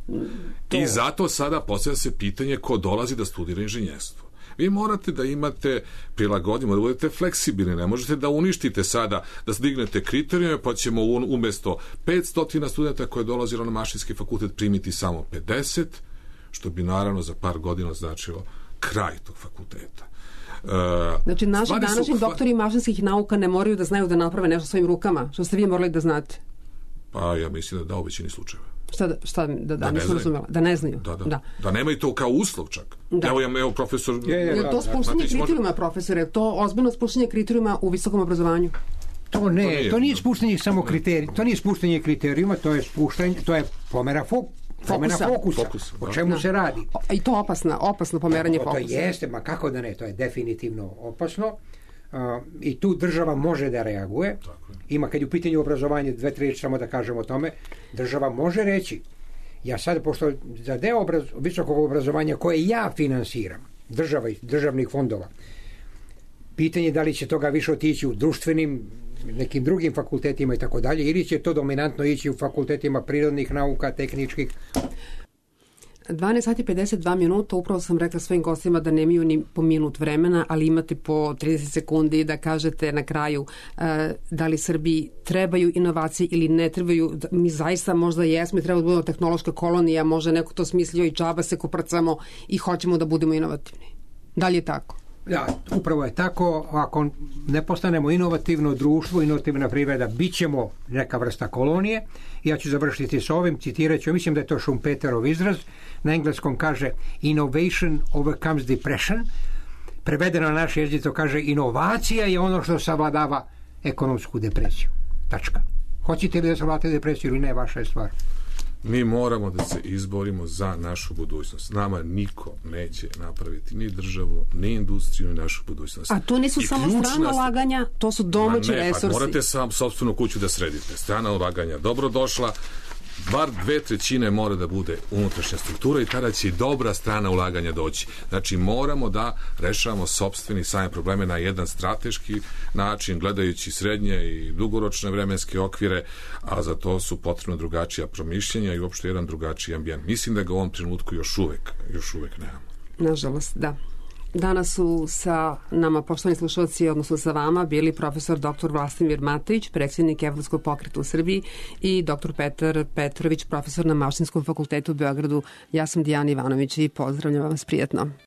To... I zato sada postavlja se pitanje ko dolazi da studira inženjerstvo. Vi morate da imate prilagodimo, da budete fleksibilni, ne možete da uništite sada, da dignete kriterijume, pa ćemo umesto petsto studenta koje je dolazilo na mašinski fakultet primiti samo pedeset, što bi naravno za par godina značilo kraj tog fakulteta. Uh, znači, naši današnji hva... doktori mašinskih nauka ne moraju da znaju da naprave nešto svojim rukama, što ste vi morali da znate? Pa ja mislim da da u većini slučajeva. Šta da, šta da, da, da nisam razumela? Da ne znaju? Da, da. Da, da nemaju to kao uslov čak. Da. Evo, ja, evo profesor... Je, je, je to spuštanje da, kriterijuma, može... profesore? To ozbiljno spuštanje kriterijuma u visokom obrazovanju? To ne, to nije, to nije spuštanje samo kriterij, to nije spuštanje kriterijuma, to je spuštanje, to je pomera fo, pomera fokusa. fokusa o čemu da. se radi? I to opasna, opasno pomeranje fokusa. To jeste, ma kako da ne, to je definitivno opasno. Uh, i tu država može da reaguje. Ima, kad je u pitanju obrazovanje, dve, tri reći samo da kažemo o tome, država može reći, ja sad, pošto za deo obraz, visokog obrazovanja koje ja finansiram, država i državnih fondova, pitanje je da li će toga više otići u društvenim, nekim drugim fakultetima i tako dalje, ili će to dominantno ići u fakultetima prirodnih nauka, tehničkih. dvanaest sati pedeset dva minuta, upravo sam rekla svojim gostima da nemaju ni po minut vremena, ali imate po trideset sekundi da kažete na kraju uh, da li Srbiji trebaju inovacije ili ne trebaju. Mi zaista možda jesmo i treba da budemo tehnološka kolonija, možda neko to smislio i džaba se koprcamo i hoćemo da budemo inovativni. Da li je tako? Da, upravo je tako. Ako ne postanemo inovativno društvo, inovativna privreda, bit ćemo neka vrsta kolonije. Ja ću završiti s ovim, citirat ću, mislim da je to Schumpeterov izraz, na engleskom kaže innovation overcomes depression, prevedeno na naš jezik to kaže inovacija je ono što savladava ekonomsku depresiju. Tačka. Hoćete li da savladate depresiju ili ne, vaša je stvar. Mi moramo da se izborimo za našu budućnost. Nama niko neće napraviti ni državu, ni industriju, ni našu budućnost. A to nisu I samo strana ulaganja, to su domaći ne, resursi. Pa morate sam sopstvenu kuću da sredite. Strana ulaganja dobro došla, bar dve trećine mora da bude unutrašnja struktura i tada će i dobra strana ulaganja doći. Znači moramo da rešavamo sopstveni same probleme na jedan strateški način, gledajući srednje i dugoročne vremenske okvire, a za to su potrebno drugačija promišljenja i uopšte jedan drugačiji ambijent. Mislim da ga u ovom trenutku još uvek, još uvek nemamo. Nažalost, da. Danas su sa nama, poštovani slušalci, odnosno sa vama, bili profesor doktor Vlastimir Matović, predsjednik Evropskog pokreta u Srbiji, i doktor Petar Petrović, profesor na Mašinskom fakultetu u Beogradu. Ja sam Dijana Ivanović i pozdravljam vas prijatno.